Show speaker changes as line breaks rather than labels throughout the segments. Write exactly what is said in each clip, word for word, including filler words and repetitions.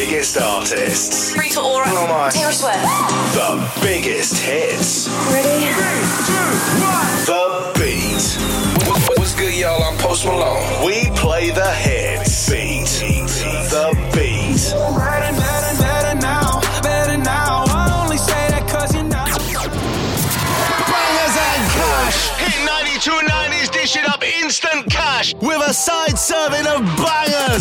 biggest artists.
Rita Ora,
Oh my.
Taylor Swift.
The biggest hits.
Ready?
The Beat.
What's good, y'all? I'm Post Malone.
We play the hits. Beat. The Beat.
Better, better, better now, better now. I only say that cause you know.
Bangers and cash.
Hit ninety-two nineties, dish it up instant cash.
With a side serving of bangers.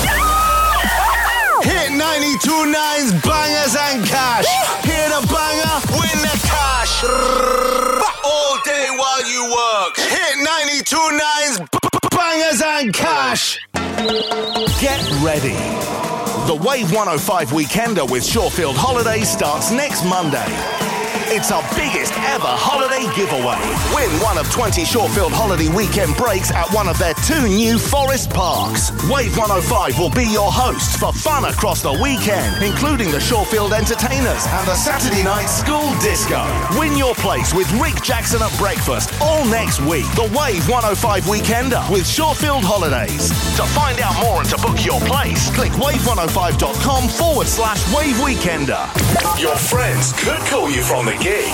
Hit ninety-two nine's bangers and cash. Hear the banger,
Win the cash. All day while you work.
hit ninety-two nine's b- bangers and cash. Get ready. The Wave one oh five Weekender with Shorefield Holidays starts next Monday. It's our biggest ever holiday giveaway. Win one of twenty Shorefield holiday weekend breaks at one of their two new forest parks. Wave one oh five will be your host for fun across the weekend, including the Shorefield Entertainers and the Saturday night school disco. Win your place with Rick Jackson at breakfast all next week. The Wave one oh five Weekender with Shorefield Holidays. To find out more and to book your place, click wave one oh five dot com forward slash Wave Weekender.
Your friends could call you from the gig.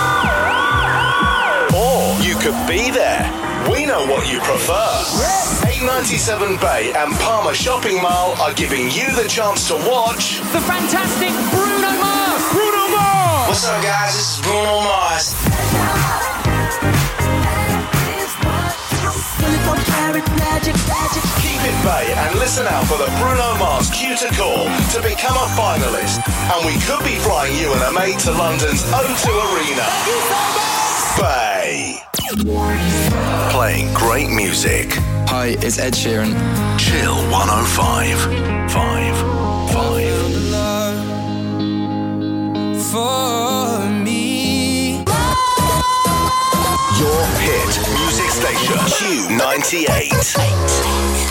Or you could be there. We know what you prefer. eight ninety-seven Bay and Palmer Shopping Mall are giving you the chance to watch
The fantastic Bruno Mars. Bruno Mars.
What's up, guys? This is Bruno Mars.
Keep it Bay and listen out for the Bruno Mars Cue to Call to become a finalist. And we could be flying you and a mate to London's O two Arena. Bay. Playing great music.
Hi, it's Ed Sheeran.
Chill one oh five. Five. Five.
For me.
Your hit music station. Q ninety-eight.